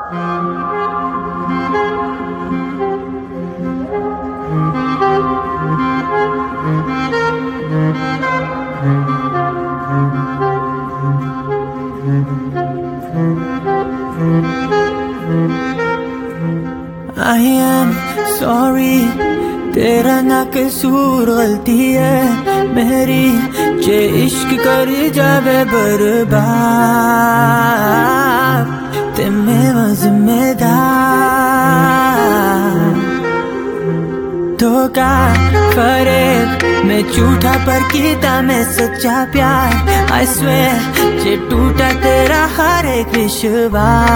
I am sorry, तेरा ना कसूर गलती है मेरी, जे इश्क करी जावे बर्बाद, ते मैं जिम्मेदार। धोखा फरेब मैं झूठा पर कीता मैं सच्चा प्यार। I swear जे टूटा तेरा हर एक विश्वास,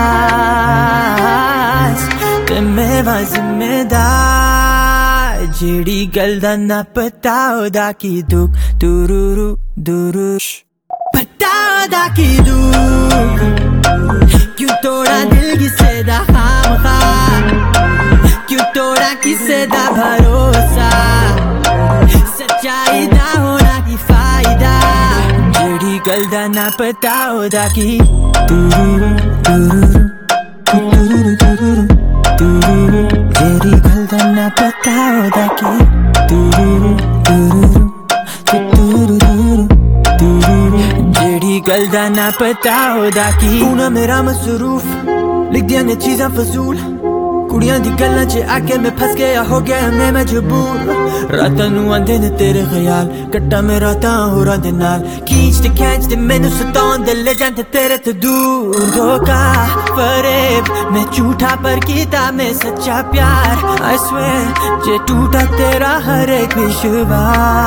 ते मैं जिम्मेदार। जेड़ी गल दा ना पता ओदा की दुख, दुरुरु दुरु पता ओदा की दुख। क्यों तोड़ा दिल किसे दा खामखा, क्यों तोड़ा किसे दा भरोसा, सच्चाई दा होना की फायदा। जेड़ी गल दा ना पता ओदा की दुरुरु दुरुरु दुरुरु दुरुरु दुरुरु। जेड़ी गल दा ना पता ओदा की दुरुरु दुरुरु दुरुरु दुरुरु। जेड़ी गल दा ना पता ओदा की। तू ना मेरा मसरूफ लिख दिया ने चीज़ां फजूल, कुड़ियां दी गल्लां च आके मैं फस गया, हो गया मैं मजबूर। रातां नू आंदे ने तेरे ख्याल, कट्टा मैं रातां होरां दे नाल, खींचते मैनू सताउंदे ले जांदे तेरे तो दूर। धोखा फरेब मैं झूठा पर कीता मैं सच्चा प्यार। I swear जे टूटा तेरा हर एक विश्वास,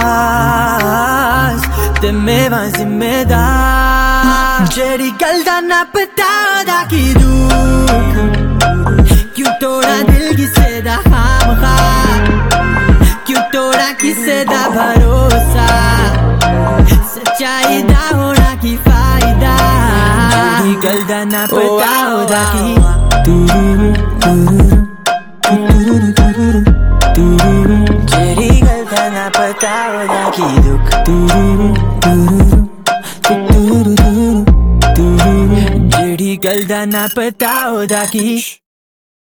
ते मैं जिम्मेदार। जेड़ी गल दा ना पता ओदा की दुख, क्यों तोड़ा दिल किसे दा खामखा, क्यों तोड़ा किसे दा भरोसा, सच्चाई दा होना की फायदा। जेड़ी गल दा ना पता ओदा की दुरुरु दुरुरु दुरुरु दुरुरु दुरुरु। जेड़ी गल दा ना पता ओदा की दुख, दुरुरु दुरुरु दुरुरु दुरुरु। जेड़ी गल दा ना पता ओदा की।